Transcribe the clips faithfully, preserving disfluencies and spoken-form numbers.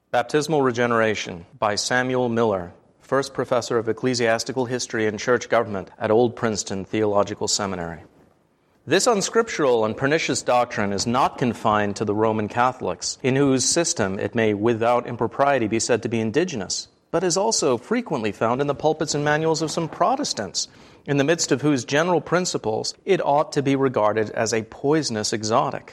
Baptismal Regeneration by Samuel Miller, first professor of ecclesiastical history and church government at Old Princeton Theological Seminary. This unscriptural and pernicious doctrine is not confined to the Roman Catholics, in whose system it may without impropriety be said to be indigenous, but is also frequently found in the pulpits and manuals of some Protestants, in the midst of whose general principles it ought to be regarded as a poisonous exotic.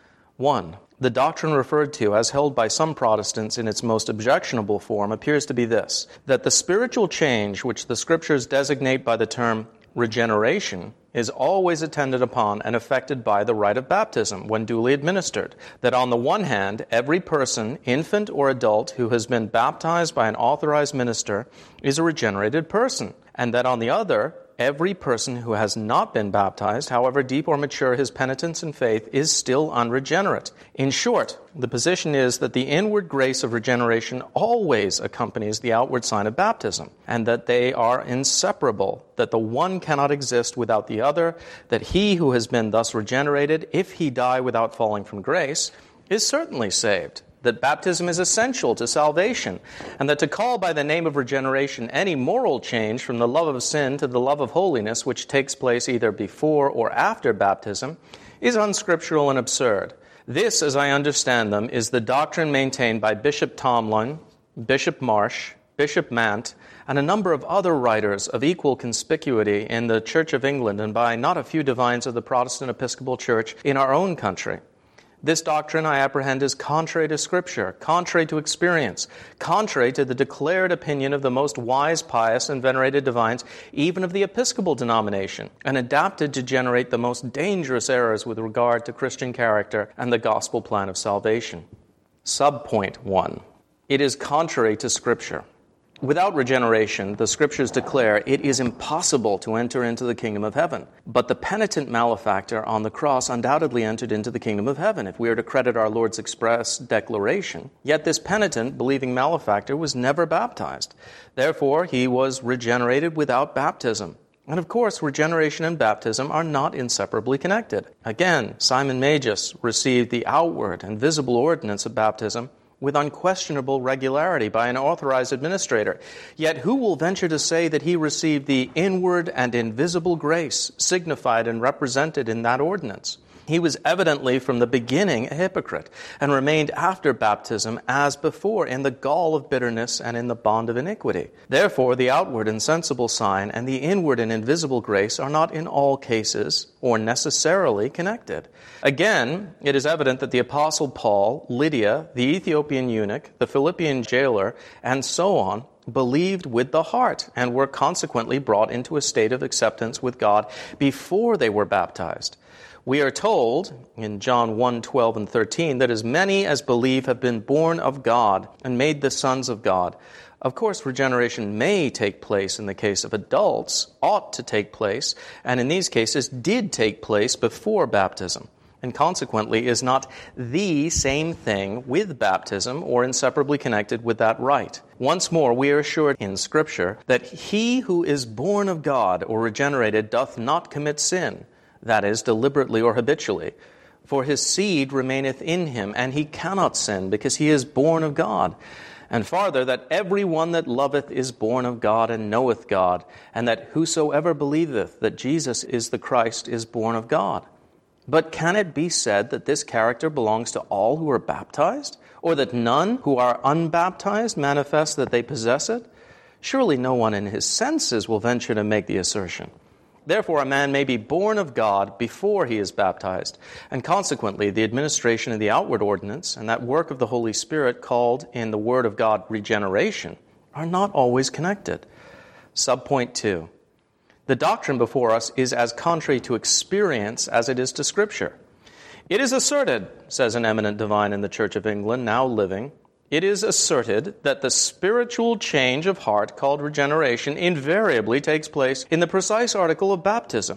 One, the doctrine referred to as held by some Protestants in its most objectionable form appears to be this, that the spiritual change which the Scriptures designate by the term regeneration is always attended upon and effected by the rite of baptism when duly administered. That on the one hand, every person, infant or adult, who has been baptized by an authorized minister is a regenerated person, and that on the other, every person who has not been baptized, however deep or mature his penitence and faith, is still unregenerate. In short, the position is that the inward grace of regeneration always accompanies the outward sign of baptism, and that they are inseparable, that the one cannot exist without the other, that he who has been thus regenerated, if he die without falling from grace, is certainly saved, that baptism is essential to salvation, and that to call by the name of regeneration any moral change from the love of sin to the love of holiness, which takes place either before or after baptism, is unscriptural and absurd. This, as I understand them, is the doctrine maintained by Bishop Tomlin, Bishop Marsh, Bishop Mant, and a number of other writers of equal conspicuity in the Church of England and by not a few divines of the Protestant Episcopal Church in our own country. This doctrine, I apprehend, is contrary to Scripture, contrary to experience, contrary to the declared opinion of the most wise, pious, and venerated divines, even of the Episcopal denomination, and adapted to generate the most dangerous errors with regard to Christian character and the gospel plan of salvation. Subpoint one. It is contrary to Scripture. Without regeneration, the Scriptures declare it is impossible to enter into the kingdom of heaven. But the penitent malefactor on the cross undoubtedly entered into the kingdom of heaven, if we are to credit our Lord's express declaration. Yet this penitent, believing malefactor, was never baptized. Therefore, he was regenerated without baptism. And of course, regeneration and baptism are not inseparably connected. Again, Simon Magus received the outward and visible ordinance of baptism with unquestionable regularity by an authorized administrator. Yet who will venture to say that he received the inward and invisible grace signified and represented in that ordinance? He was evidently from the beginning a hypocrite, and remained after baptism as before in the gall of bitterness and in the bond of iniquity. Therefore, the outward and sensible sign and the inward and invisible grace are not in all cases or necessarily connected. Again, it is evident that the Apostle Paul, Lydia, the Ethiopian eunuch, the Philippian jailer, and so on, believed with the heart and were consequently brought into a state of acceptance with God before they were baptized. We are told in John one, twelve and thirteen that as many as believe have been born of God and made the sons of God. Of course, regeneration may take place in the case of adults, ought to take place, and in these cases did take place before baptism, and consequently is not the same thing with baptism or inseparably connected with that rite. Once more, we are assured in Scripture that he who is born of God or regenerated doth not commit sin, that is, deliberately or habitually. For his seed remaineth in him, and he cannot sin, because he is born of God. And farther, that every one that loveth is born of God and knoweth God, and that whosoever believeth that Jesus is the Christ is born of God. But can it be said that this character belongs to all who are baptized? Or that none who are unbaptized manifest that they possess it? Surely no one in his senses will venture to make the assertion. Therefore, a man may be born of God before he is baptized, and consequently the administration of the outward ordinance and that work of the Holy Spirit called in the Word of God regeneration are not always connected. Subpoint two. The doctrine before us is as contrary to experience as it is to Scripture. It is asserted, says an eminent divine in the Church of England, now living, it is asserted that the spiritual change of heart called regeneration invariably takes place in the precise article of baptism.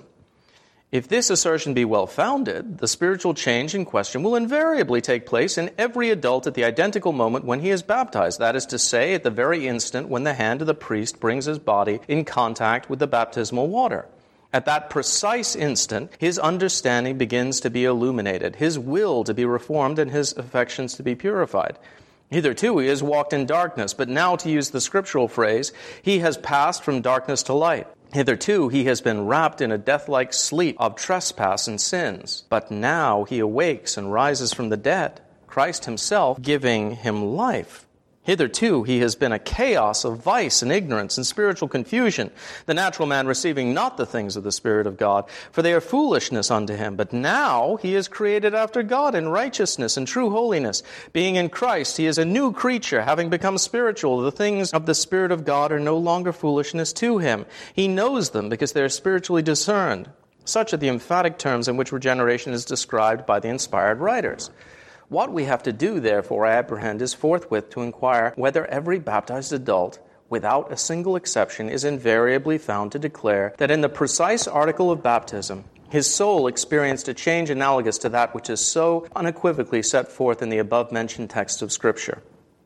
If this assertion be well-founded, the spiritual change in question will invariably take place in every adult at the identical moment when he is baptized, that is to say, at the very instant when the hand of the priest brings his body in contact with the baptismal water. At that precise instant, his understanding begins to be illuminated, his will to be reformed, and his affections to be purified. Hitherto he has walked in darkness, but now, to use the scriptural phrase, he has passed from darkness to light. Hitherto he has been wrapped in a death-like sleep of trespass and sins, but now he awakes and rises from the dead, Christ himself giving him life. Hitherto he has been a chaos of vice and ignorance and spiritual confusion, the natural man receiving not the things of the Spirit of God, for they are foolishness unto him. But now he is created after God in righteousness and true holiness. Being in Christ, he is a new creature, having become spiritual. The things of the Spirit of God are no longer foolishness to him. He knows them because they are spiritually discerned. Such are the emphatic terms in which regeneration is described by the inspired writers. What we have to do, therefore, I apprehend, is forthwith to inquire whether every baptized adult, without a single exception, is invariably found to declare that in the precise article of baptism, his soul experienced a change analogous to that which is so unequivocally set forth in the above-mentioned text of Scripture.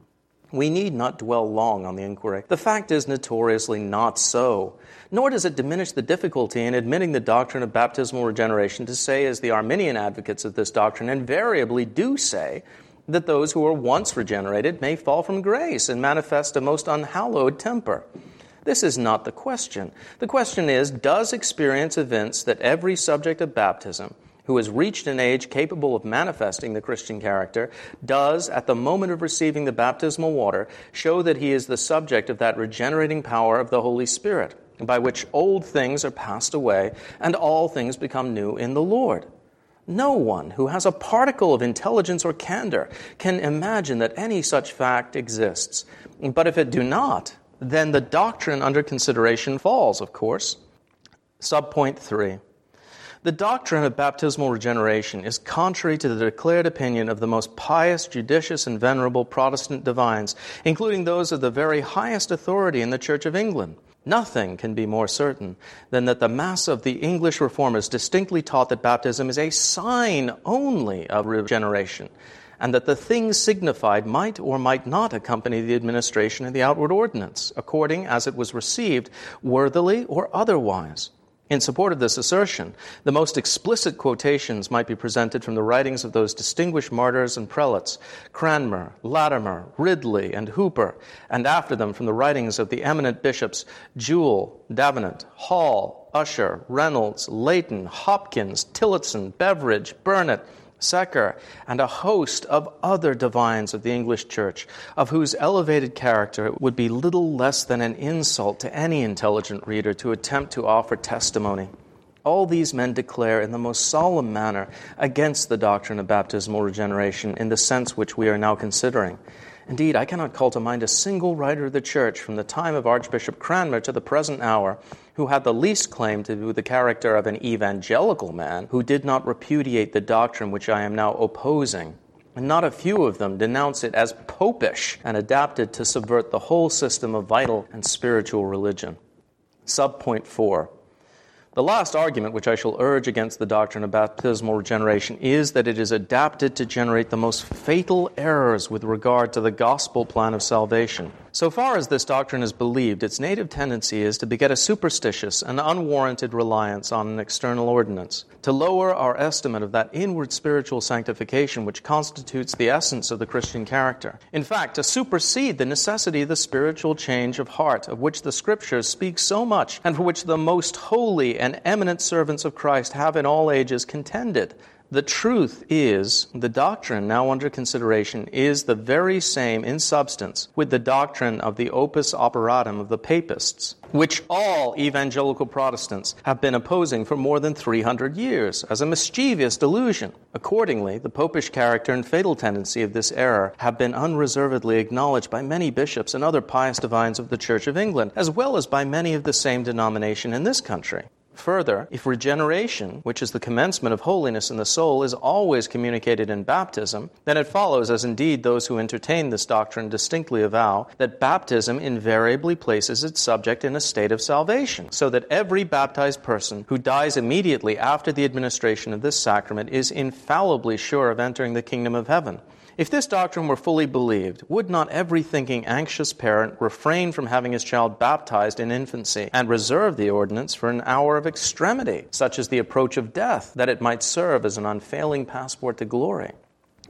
We need not dwell long on the inquiry. The fact is notoriously not so. Nor does it diminish the difficulty in admitting the doctrine of baptismal regeneration to say, as the Arminian advocates of this doctrine invariably do say, that those who are once regenerated may fall from grace and manifest a most unhallowed temper. This is not the question. The question is, does experience evince that every subject of baptism who has reached an age capable of manifesting the Christian character, does, at the moment of receiving the baptismal water, show that he is the subject of that regenerating power of the Holy Spirit, by which old things are passed away and all things become new in the Lord. No one who has a particle of intelligence or candor can imagine that any such fact exists. But if it do not, then the doctrine under consideration falls, of course. Subpoint three. The doctrine of baptismal regeneration is contrary to the declared opinion of the most pious, judicious, and venerable Protestant divines, including those of the very highest authority in the Church of England. Nothing can be more certain than that the mass of the English reformers distinctly taught that baptism is a sign only of regeneration, and that the things signified might or might not accompany the administration of the outward ordinance, according as it was received, worthily or otherwise. In support of this assertion, the most explicit quotations might be presented from the writings of those distinguished martyrs and prelates, Cranmer, Latimer, Ridley, and Hooper, and after them from the writings of the eminent bishops Jewel, Davenant, Hall, Usher, Reynolds, Leighton, Hopkins, Tillotson, Beveridge, Burnet, Secker, and a host of other divines of the English Church, of whose elevated character it would be little less than an insult to any intelligent reader to attempt to offer testimony. All these men declare in the most solemn manner against the doctrine of baptismal regeneration in the sense which we are now considering. Indeed, I cannot call to mind a single writer of the Church from the time of Archbishop Cranmer to the present hour who had the least claim to the character of an evangelical man who did not repudiate the doctrine which I am now opposing. And not a few of them denounce it as popish and adapted to subvert the whole system of vital and spiritual religion. Subpoint four. The last argument which I shall urge against the doctrine of baptismal regeneration is that it is adapted to generate the most fatal errors with regard to the gospel plan of salvation. So far as this doctrine is believed, its native tendency is to beget a superstitious and unwarranted reliance on an external ordinance, to lower our estimate of that inward spiritual sanctification which constitutes the essence of the Christian character. In fact, to supersede the necessity of the spiritual change of heart, of which the Scriptures speak so much, and for which the most holy and eminent servants of Christ have in all ages contended. The truth is, the doctrine now under consideration is the very same in substance with the doctrine of the opus operatum of the Papists, which all evangelical Protestants have been opposing for more than three hundred years as a mischievous delusion. Accordingly, the popish character and fatal tendency of this error have been unreservedly acknowledged by many bishops and other pious divines of the Church of England, as well as by many of the same denomination in this country. Further, if regeneration, which is the commencement of holiness in the soul, is always communicated in baptism, then it follows, as indeed those who entertain this doctrine distinctly avow, that baptism invariably places its subject in a state of salvation, so that every baptized person who dies immediately after the administration of this sacrament is infallibly sure of entering the kingdom of heaven. If this doctrine were fully believed, would not every thinking, anxious parent refrain from having his child baptized in infancy and reserve the ordinance for an hour of extremity, such as the approach of death, that it might serve as an unfailing passport to glory?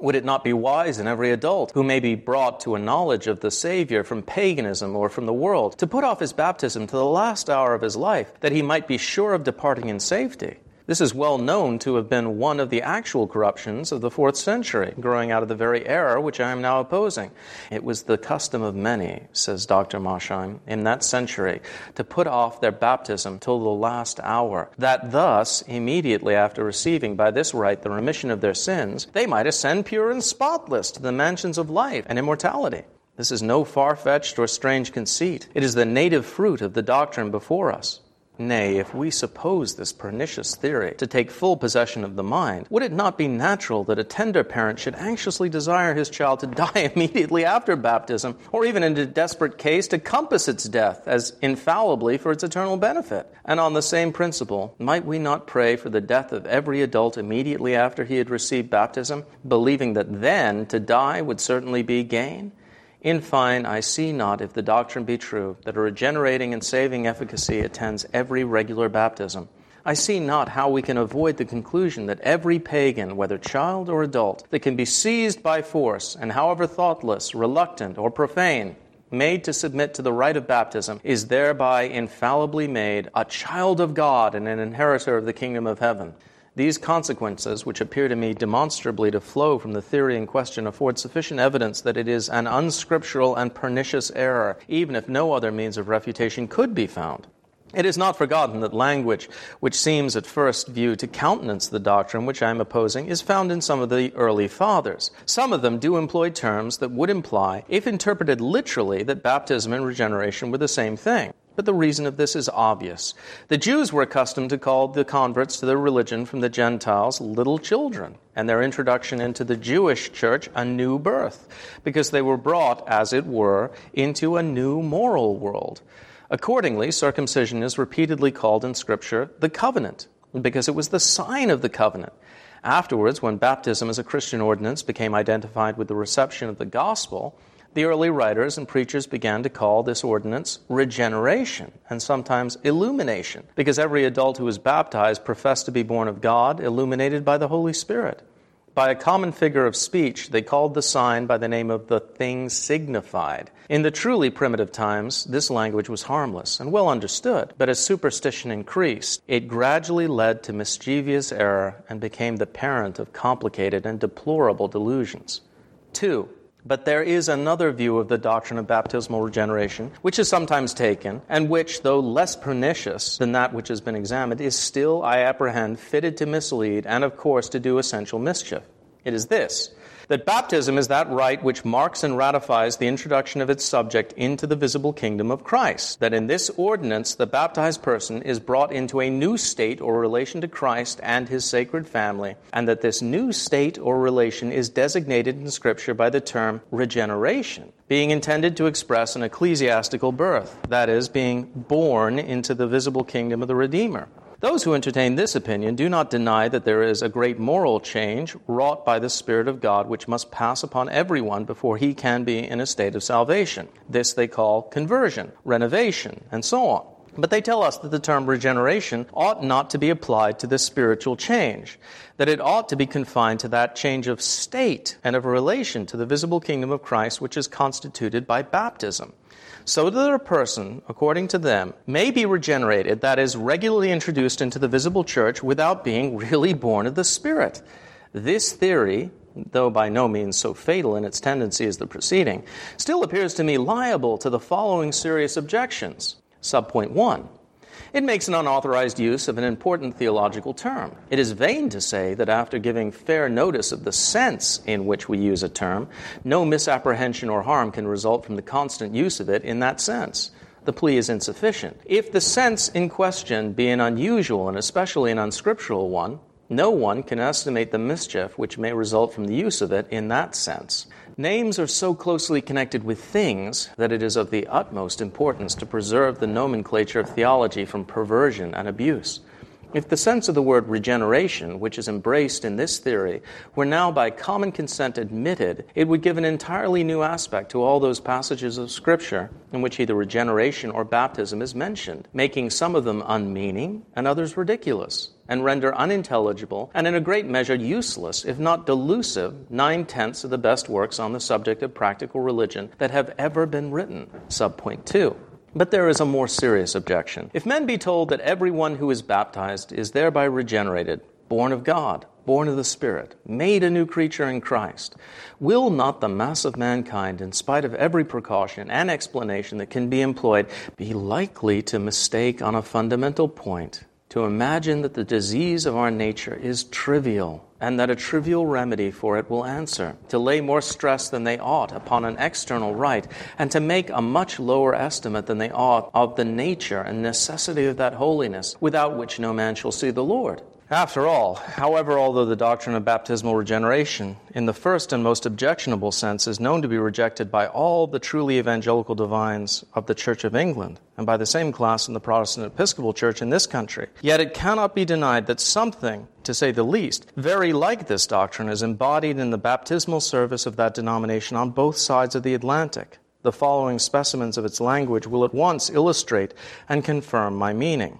Would it not be wise in every adult who may be brought to a knowledge of the Savior from paganism or from the world to put off his baptism to the last hour of his life, that he might be sure of departing in safety? This is well known to have been one of the actual corruptions of the fourth century, growing out of the very error which I am now opposing. It was the custom of many, says Doctor Mosheim, in that century, to put off their baptism till the last hour, that thus, immediately after receiving by this rite the remission of their sins, they might ascend pure and spotless to the mansions of life and immortality. This is no far-fetched or strange conceit. It is the native fruit of the doctrine before us. Nay, if we suppose this pernicious theory to take full possession of the mind, would it not be natural that a tender parent should anxiously desire his child to die immediately after baptism, or even in a desperate case to compass its death as infallibly for its eternal benefit? And on the same principle, might we not pray for the death of every adult immediately after he had received baptism, believing that then to die would certainly be gain? In fine, I see not, if the doctrine be true, that a regenerating and saving efficacy attends every regular baptism. I see not how we can avoid the conclusion that every pagan, whether child or adult, that can be seized by force, and however thoughtless, reluctant, or profane, made to submit to the rite of baptism, is thereby infallibly made a child of God and an inheritor of the kingdom of heaven. These consequences, which appear to me demonstrably to flow from the theory in question, afford sufficient evidence that it is an unscriptural and pernicious error, even if no other means of refutation could be found. It is not forgotten that language which seems at first view to countenance the doctrine which I am opposing is found in some of the early fathers. Some of them do employ terms that would imply, if interpreted literally, that baptism and regeneration were the same thing. But the reason of this is obvious. The Jews were accustomed to call the converts to their religion from the Gentiles little children, and their introduction into the Jewish church a new birth, because they were brought, as it were, into a new moral world. Accordingly, circumcision is repeatedly called in Scripture the covenant, because it was the sign of the covenant. Afterwards, when baptism as a Christian ordinance became identified with the reception of the gospel, the early writers and preachers began to call this ordinance regeneration and sometimes illumination, because every adult who was baptized professed to be born of God, illuminated by the Holy Spirit. By a common figure of speech, they called the sign by the name of the thing signified. In the truly primitive times, this language was harmless and well understood, but as superstition increased, it gradually led to mischievous error and became the parent of complicated and deplorable delusions. Two, but there is another view of the doctrine of baptismal regeneration, which is sometimes taken, and which, though less pernicious than that which has been examined, is still, I apprehend, fitted to mislead and, of course, to do essential mischief. It is this, that baptism is that rite which marks and ratifies the introduction of its subject into the visible kingdom of Christ, that in this ordinance the baptized person is brought into a new state or relation to Christ and his sacred family, and that this new state or relation is designated in Scripture by the term regeneration, being intended to express an ecclesiastical birth, that is, being born into the visible kingdom of the Redeemer. Those who entertain this opinion do not deny that there is a great moral change wrought by the Spirit of God which must pass upon everyone before he can be in a state of salvation. This they call conversion, renovation, and so on. But they tell us that the term regeneration ought not to be applied to this spiritual change, that it ought to be confined to that change of state and of relation to the visible kingdom of Christ which is constituted by baptism. So that a person, according to them, may be regenerated, that is, regularly introduced into the visible church without being really born of the Spirit. This theory, though by no means so fatal in its tendency as the preceding, still appears to me liable to the following serious objections. Subpoint one. It makes an unauthorized use of an important theological term. It is vain to say that after giving fair notice of the sense in which we use a term, no misapprehension or harm can result from the constant use of it in that sense. The plea is insufficient. If the sense in question be an unusual and especially an unscriptural one, no one can estimate the mischief which may result from the use of it in that sense. Names are so closely connected with things that it is of the utmost importance to preserve the nomenclature of theology from perversion and abuse. If the sense of the word regeneration, which is embraced in this theory, were now by common consent admitted, it would give an entirely new aspect to all those passages of Scripture in which either regeneration or baptism is mentioned, making some of them unmeaning and others ridiculous, and render unintelligible and in a great measure useless, if not delusive, nine-tenths of the best works on the subject of practical religion that have ever been written. Subpoint two. But there is a more serious objection. If men be told that everyone who is baptized is thereby regenerated, born of God, born of the Spirit, made a new creature in Christ, will not the mass of mankind, in spite of every precaution and explanation that can be employed, be likely to mistake on a fundamental point, to imagine that the disease of our nature is trivial, and that a trivial remedy for it will answer, to lay more stress than they ought upon an external right, and to make a much lower estimate than they ought of the nature and necessity of that holiness, without which no man shall see the Lord? After all, however, although the doctrine of baptismal regeneration, in the first and most objectionable sense, is known to be rejected by all the truly evangelical divines of the Church of England, and by the same class in the Protestant Episcopal Church in this country, yet it cannot be denied that something, to say the least, very like this doctrine is embodied in the baptismal service of that denomination on both sides of the Atlantic. The following specimens of its language will at once illustrate and confirm my meaning.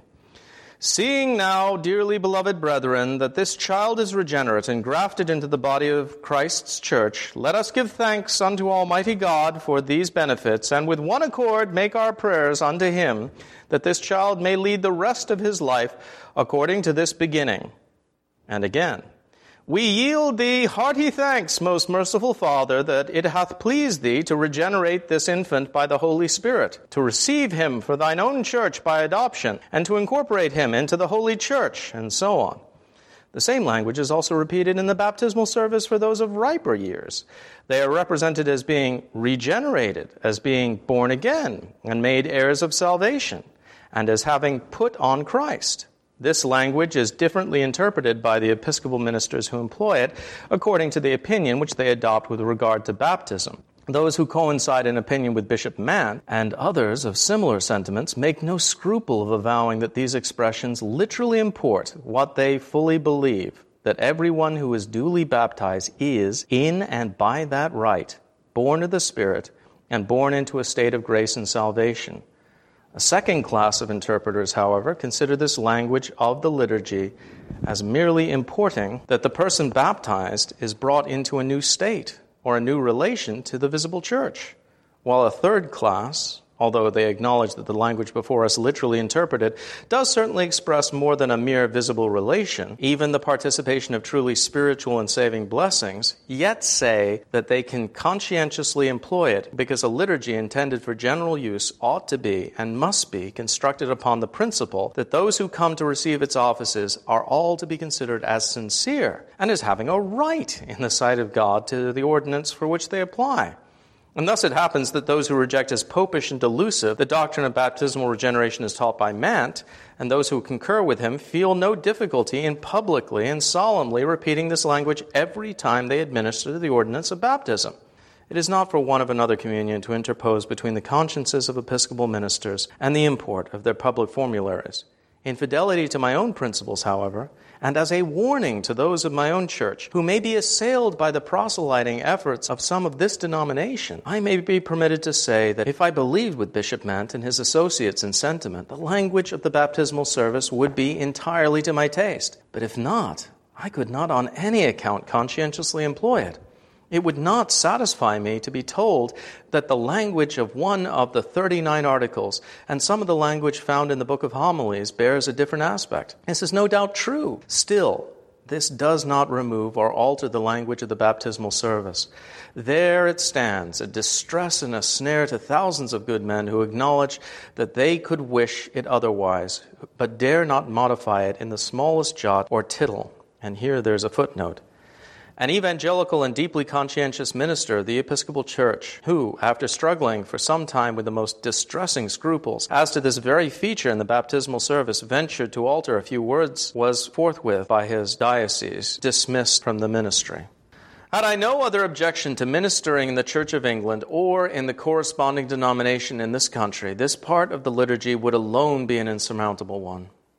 Seeing now, dearly beloved brethren, that this child is regenerate and grafted into the body of Christ's church, let us give thanks unto Almighty God for these benefits, and with one accord make our prayers unto him, that this child may lead the rest of his life according to this beginning. And again, we yield thee hearty thanks, most merciful Father, that it hath pleased thee to regenerate this infant by the Holy Spirit, to receive him for thine own church by adoption, and to incorporate him into the Holy Church, and so on. The same language is also repeated in the baptismal service for those of riper years. They are represented as being regenerated, as being born again, and made heirs of salvation, and as having put on Christ. This language is differently interpreted by the Episcopal ministers who employ it, according to the opinion which they adopt with regard to baptism. Those who coincide in opinion with Bishop Mant, and others of similar sentiments, make no scruple of avowing that these expressions literally import what they fully believe, that everyone who is duly baptized is, in and by that right, born of the Spirit, and born into a state of grace and salvation. A second class of interpreters, however, consider this language of the liturgy as merely importing that the person baptized is brought into a new state or a new relation to the visible church, while a third class, although they acknowledge that the language before us literally interpreted does certainly express more than a mere visible relation, even the participation of truly spiritual and saving blessings, yet say that they can conscientiously employ it because a liturgy intended for general use ought to be and must be constructed upon the principle that those who come to receive its offices are all to be considered as sincere and as having a right in the sight of God to the ordinance for which they apply. And thus it happens that those who reject as popish and delusive the doctrine of baptismal regeneration as taught by Mant, and those who concur with him, feel no difficulty in publicly and solemnly repeating this language every time they administer the ordinance of baptism. It is not for want of another communion to interpose between the consciences of Episcopal ministers and the import of their public formularies. In fidelity to my own principles, however, and as a warning to those of my own church who may be assailed by the proselyting efforts of some of this denomination, I may be permitted to say that if I believed with Bishop Mant and his associates in sentiment, the language of the baptismal service would be entirely to my taste. But if not, I could not on any account conscientiously employ it. It would not satisfy me to be told that the language of one of the thirty-nine articles and some of the language found in the Book of Homilies bears a different aspect. This is no doubt true. Still, this does not remove or alter the language of the baptismal service. There it stands, a distress and a snare to thousands of good men who acknowledge that they could wish it otherwise, but dare not modify it in the smallest jot or tittle. And here there's a footnote. An evangelical and deeply conscientious minister of the Episcopal Church, who, after struggling for some time with the most distressing scruples as to this very feature in the baptismal service, ventured to alter a few words, was forthwith by his diocese dismissed from the ministry. Had I no other objection to ministering in the Church of England or in the corresponding denomination in this country, this part of the liturgy would alone be an insurmountable one.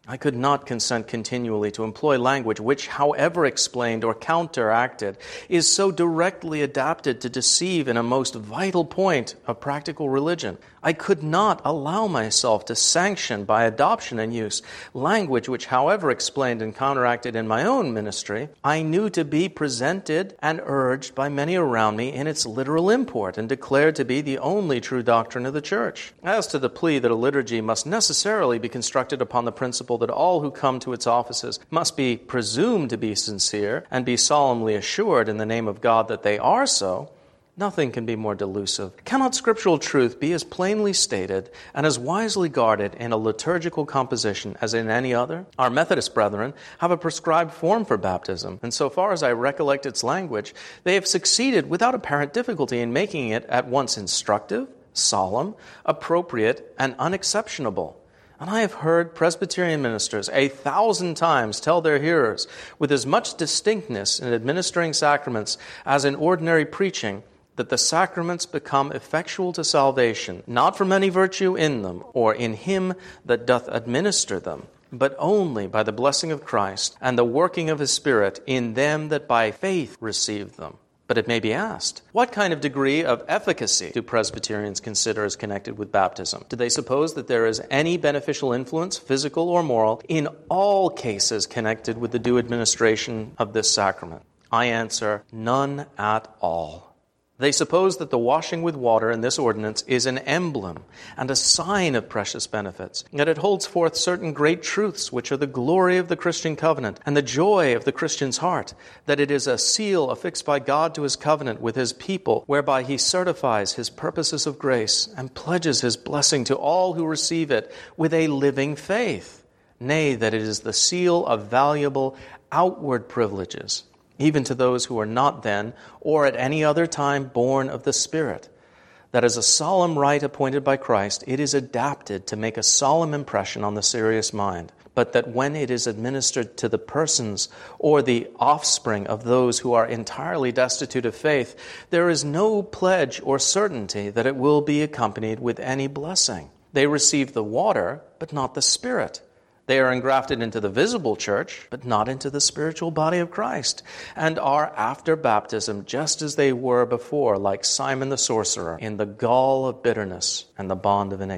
I could not consent continually to employ language which, however explained or counteracted, is so directly adapted to deceive in a most vital point of practical religion. I could not allow myself to sanction by adoption and use language which, however explained and counteracted in my own ministry, I knew to be presented and urged by many around me in its literal import and declared to be the only true doctrine of the Church. As to the plea that a liturgy must necessarily be constructed upon the principle that all who come to its offices must be presumed to be sincere and be solemnly assured in the name of God that they are so, nothing can be more delusive. Cannot scriptural truth be as plainly stated and as wisely guarded in a liturgical composition as in any other? Our Methodist brethren have a prescribed form for baptism, and so far as I recollect its language, they have succeeded without apparent difficulty in making it at once instructive, solemn, appropriate, and unexceptionable. And I have heard Presbyterian ministers a thousand times tell their hearers with as much distinctness in administering sacraments as in ordinary preaching that the sacraments become effectual to salvation, not from any virtue in them or in him that doth administer them, but only by the blessing of Christ and the working of his Spirit in them that by faith receive them. But it may be asked, what kind of degree of efficacy do Presbyterians consider as connected with baptism? Do they suppose that there is any beneficial influence, physical or moral, in all cases connected with the due administration of this sacrament? I answer, none at all. They suppose that the washing with water in this ordinance is an emblem and a sign of precious benefits, that it holds forth certain great truths which are the glory of the Christian covenant and the joy of the Christian's heart, that it is a seal affixed by God to his covenant with his people, whereby he certifies his purposes of grace and pledges his blessing to all who receive it with a living faith. Nay, that it is the seal of valuable outward privileges, even to those who are not then or at any other time born of the Spirit. That as a solemn rite appointed by Christ, it is adapted to make a solemn impression on the serious mind, but that when it is administered to the persons or the offspring of those who are entirely destitute of faith, there is no pledge or certainty that it will be accompanied with any blessing. They receive the water, but not the Spirit. They are engrafted into the visible church, but not into the spiritual body of Christ, and are after baptism just as they were before, like Simon the sorcerer, in the gall of bitterness and the bond of iniquity.